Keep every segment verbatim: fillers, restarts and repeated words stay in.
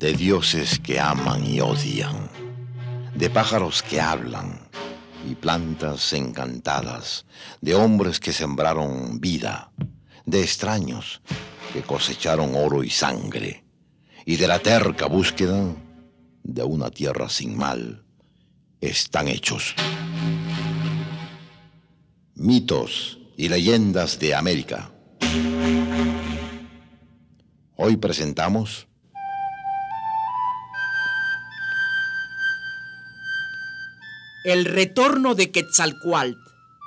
de dioses que aman y odian, de pájaros que hablan y plantas encantadas, de hombres que sembraron vida, de extraños que cosecharon oro y sangre, y de la terca búsqueda de una tierra sin mal, están hechos. Mitos y leyendas de América. Hoy presentamos El retorno de Quetzalcóatl.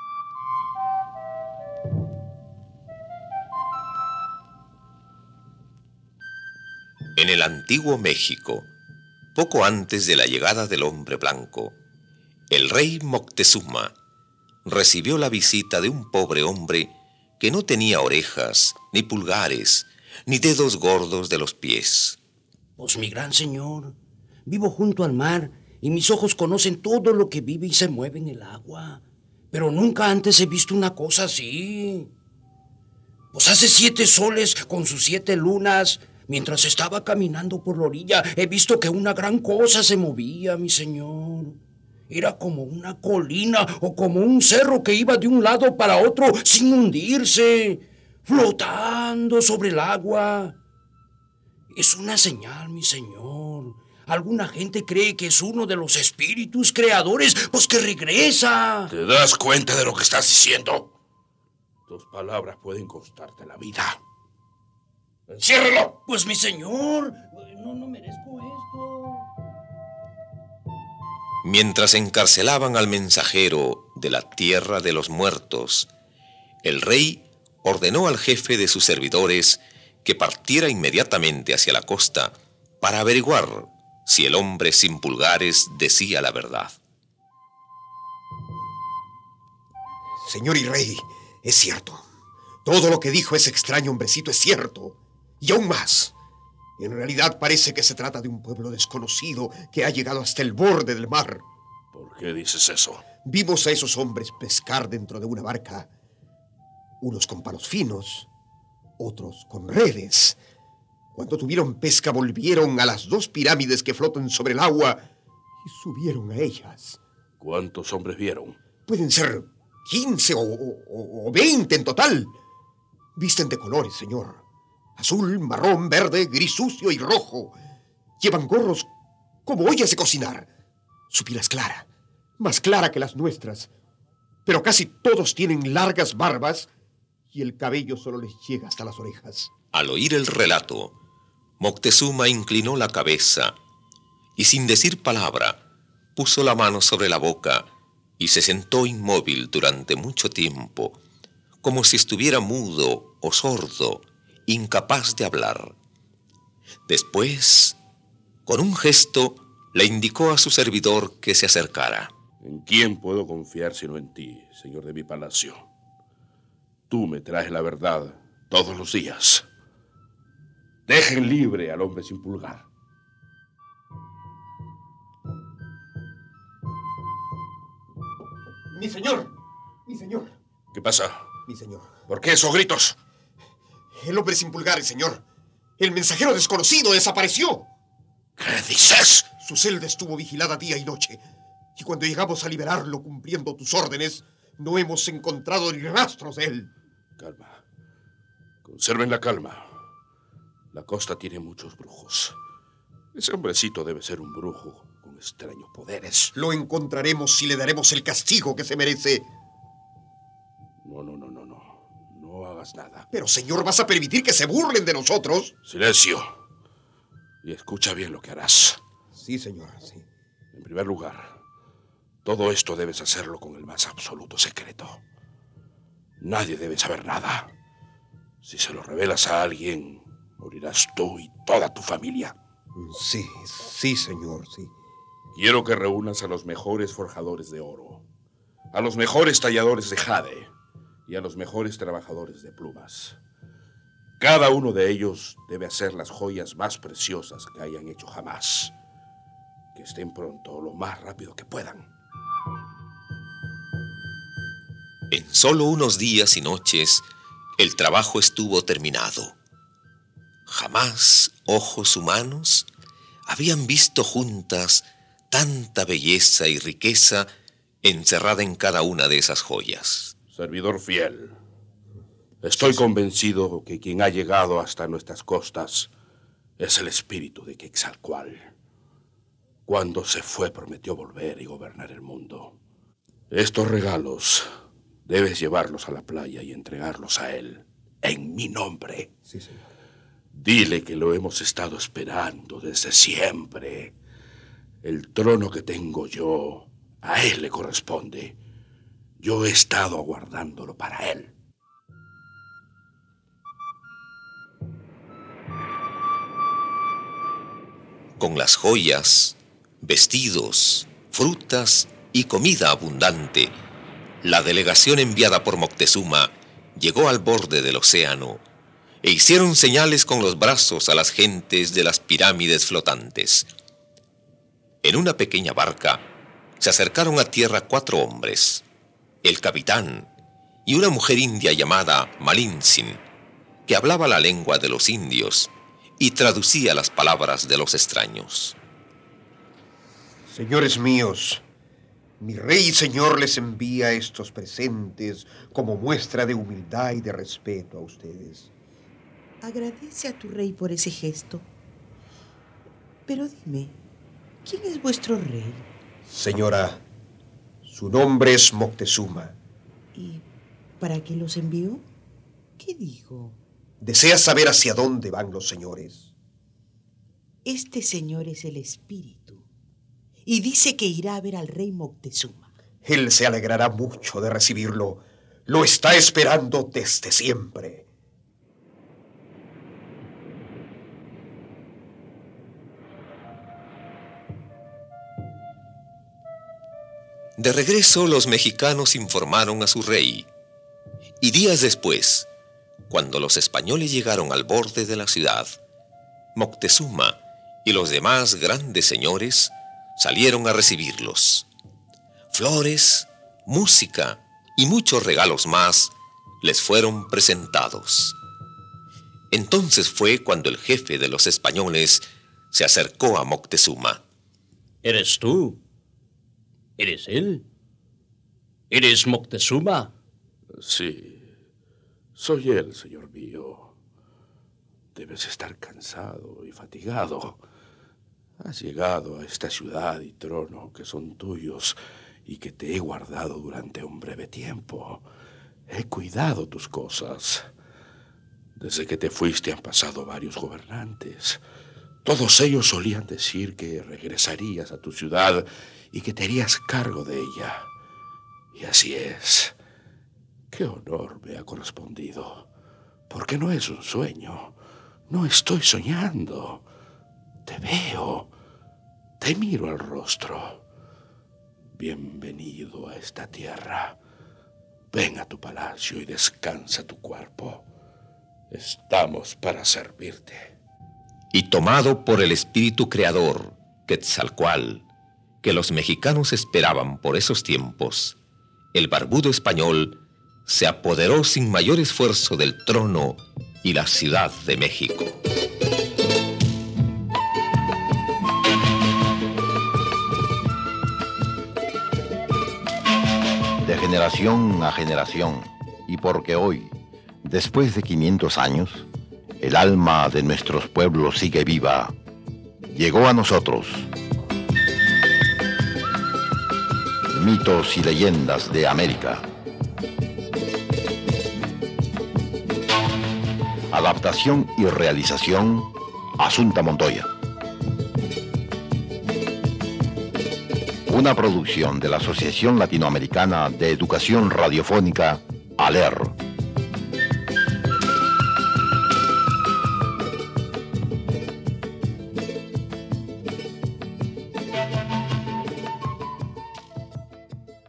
En el antiguo México, poco antes de la llegada del hombre blanco, el rey Moctezuma recibió la visita de un pobre hombre que no tenía orejas, ni pulgares, ni dedos gordos de los pies. Pues mi gran señor, vivo junto al mar y mis ojos conocen todo lo que vive y se mueve en el agua. Pero nunca antes he visto una cosa así. Pues hace siete soles con sus siete lunas, mientras estaba caminando por la orilla, he visto que una gran cosa se movía, mi señor. Era como una colina o como un cerro que iba de un lado para otro sin hundirse, flotando sobre el agua. Es una señal, mi señor. Alguna gente cree que es uno de los espíritus creadores, pues que regresa. ¿Te das cuenta de lo que estás diciendo? Tus palabras pueden costarte la vida. ¡Enciérralo! Pues mi señor, no, no merezco esto. Mientras encarcelaban al mensajero de la tierra de los muertos, el rey ordenó al jefe de sus servidores que partiera inmediatamente hacia la costa para averiguar si el hombre sin pulgares decía la verdad. Señor y rey, es cierto. Todo lo que dijo ese extraño hombrecito es cierto. Y aún más. En realidad parece que se trata de un pueblo desconocido que ha llegado hasta el borde del mar. ¿Por qué dices eso? Vimos a esos hombres pescar dentro de una barca. Unos con palos finos, otros con redes. Cuando tuvieron pesca volvieron a las dos pirámides que flotan sobre el agua y subieron a ellas. ¿Cuántos hombres vieron? Pueden ser quince o, o, o veinte en total. Visten de colores, señor. Azul, marrón, verde, gris sucio y rojo. Llevan gorros como ollas de cocinar. Su piel es clara, más clara que las nuestras. Pero casi todos tienen largas barbas y el cabello solo les llega hasta las orejas. Al oír el relato, Moctezuma inclinó la cabeza y sin decir palabra, puso la mano sobre la boca y se sentó inmóvil durante mucho tiempo, como si estuviera mudo o sordo, incapaz de hablar. Después, con un gesto, le indicó a su servidor que se acercara. ¿En quién puedo confiar sino en ti, señor de mi palacio? Tú me traes la verdad todos los días. Dejen libre al hombre sin pulgar. Mi señor, mi señor. ¿Qué pasa? Mi señor. ¿Por qué esos gritos? El hombre sin pulgares, señor. El mensajero desconocido desapareció. ¿Qué dices? Su celda estuvo vigilada día y noche. Y cuando llegamos a liberarlo cumpliendo tus órdenes, no hemos encontrado ni rastros de él. Calma. Conserven la calma. La costa tiene muchos brujos. Ese hombrecito debe ser un brujo con extraños poderes. Lo encontraremos y le daremos el castigo que se merece. No, no, no, no, no. No hagas nada. Pero, señor, ¿vas a permitir que se burlen de nosotros? Silencio. Y escucha bien lo que harás. Sí, señor, sí. En primer lugar, todo esto debes hacerlo con el más absoluto secreto. Nadie debe saber nada. Si se lo revelas a alguien, morirás tú y toda tu familia. Sí, sí, señor, sí. Quiero que reúnas a los mejores forjadores de oro, a los mejores talladores de jade y a los mejores trabajadores de plumas. Cada uno de ellos debe hacer las joyas más preciosas que hayan hecho jamás. Que estén pronto lo más rápido que puedan. En solo unos días y noches, el trabajo estuvo terminado. Jamás ojos humanos habían visto juntas tanta belleza y riqueza encerrada en cada una de esas joyas. Servidor fiel, estoy convencido que quien ha llegado hasta nuestras costas es el espíritu de Quetzalcóatl. Cuando se fue prometió volver y gobernar el mundo. Estos regalos debes llevarlos a la playa y entregarlos a él en mi nombre. Sí, señor. Dile que lo hemos estado esperando desde siempre. El trono que tengo yo, a él le corresponde. Yo he estado aguardándolo para él. Con las joyas, vestidos, frutas y comida abundante, la delegación enviada por Moctezuma llegó al borde del océano e hicieron señales con los brazos a las gentes de las pirámides flotantes. En una pequeña barca se acercaron a tierra cuatro hombres, el capitán y una mujer india llamada Malintzin, que hablaba la lengua de los indios y traducía las palabras de los extraños. Señores míos, mi rey y señor les envía estos presentes como muestra de humildad y de respeto a ustedes. Agradece a tu rey por ese gesto. Pero dime, ¿quién es vuestro rey? Señora, su nombre es Moctezuma. ¿Y para qué los envió? ¿Qué dijo? ¿Desea saber hacia dónde van los señores? Este señor es el espíritu y dice que irá a ver al rey Moctezuma. Él se alegrará mucho de recibirlo. Lo está esperando desde siempre. De regreso, los mexicanos informaron a su rey, y días después, cuando los españoles llegaron al borde de la ciudad, Moctezuma y los demás grandes señores salieron a recibirlos. Flores, música y muchos regalos más les fueron presentados. Entonces fue cuando el jefe de los españoles se acercó a Moctezuma. ¿Eres tú? ¿Eres él? ¿Eres Moctezuma? Sí, soy él, señor mío. Debes estar cansado y fatigado. Has llegado a esta ciudad y trono que son tuyos y que te he guardado durante un breve tiempo. He cuidado tus cosas. Desde que te fuiste han pasado varios gobernantes. Todos ellos solían decir que regresarías a tu ciudad y que te harías cargo de ella. Y así es. Qué honor me ha correspondido. Porque no es un sueño. No estoy soñando. Te veo. Te miro al rostro. Bienvenido a esta tierra. Ven a tu palacio y descansa tu cuerpo. Estamos para servirte. Y tomado por el espíritu creador, Quetzalcóatl, que los mexicanos esperaban por esos tiempos, el barbudo español se apoderó sin mayor esfuerzo del trono y la Ciudad de México. De generación a generación, y porque hoy, después de quinientos años, el alma de nuestros pueblos sigue viva, llegó a nosotros mitos y leyendas de América. Adaptación y realización, Asunta Montoya. Una producción de la Asociación Latinoamericana de Educación Radiofónica, ALER.